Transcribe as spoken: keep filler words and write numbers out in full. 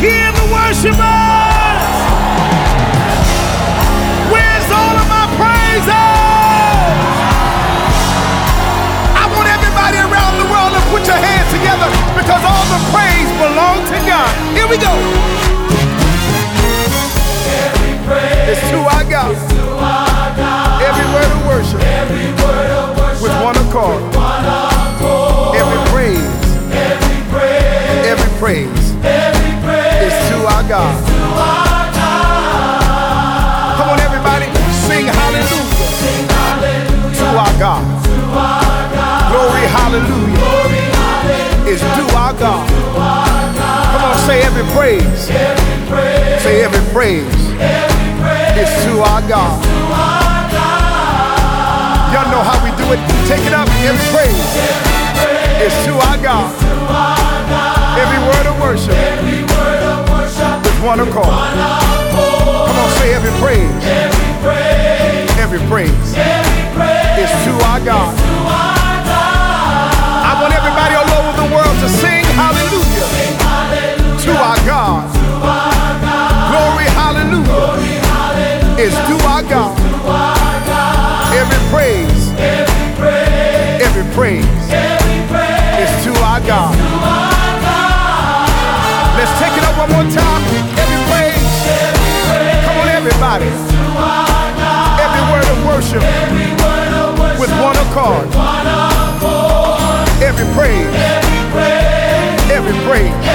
hear the worshipers? Where's all of my praises? I want everybody around the world to put your hands together because all the praise belongs to God. Here we go. Every praise It's to our God. is to our God. Every word of worship Every word of worship with one accord. one accord. Every praise, Every praise, every praise every praise is to our God. to our God. Come on, everybody, sing hallelujah Sing hallelujah to our God. to our God. Glory, hallelujah Glory, hallelujah is to our God. to our God. Come on, say every praise. Every praise, Say every praise every praise is to our God. to our God. Y'all know how we do it. Take it up. Every praise Every praise is to our God. to our God. Every word of worship Every word of worship with one accord. one accord. Come on, say every praise. Every praise, Every praise every praise is to our God. to our God. I want everybody all over the world to sing hallelujah Sing hallelujah to our God. to our God. Glory, hallelujah Glory, hallelujah is to our God. to our God. Every praise, Every praise, every praise every praise is to our God. to our God. Let's take it up one more time. Every praise. Every praise Come on, everybody. to our God. Every word of worship Every word of worship with one accord. one accord. Every praise, Every praise, every praise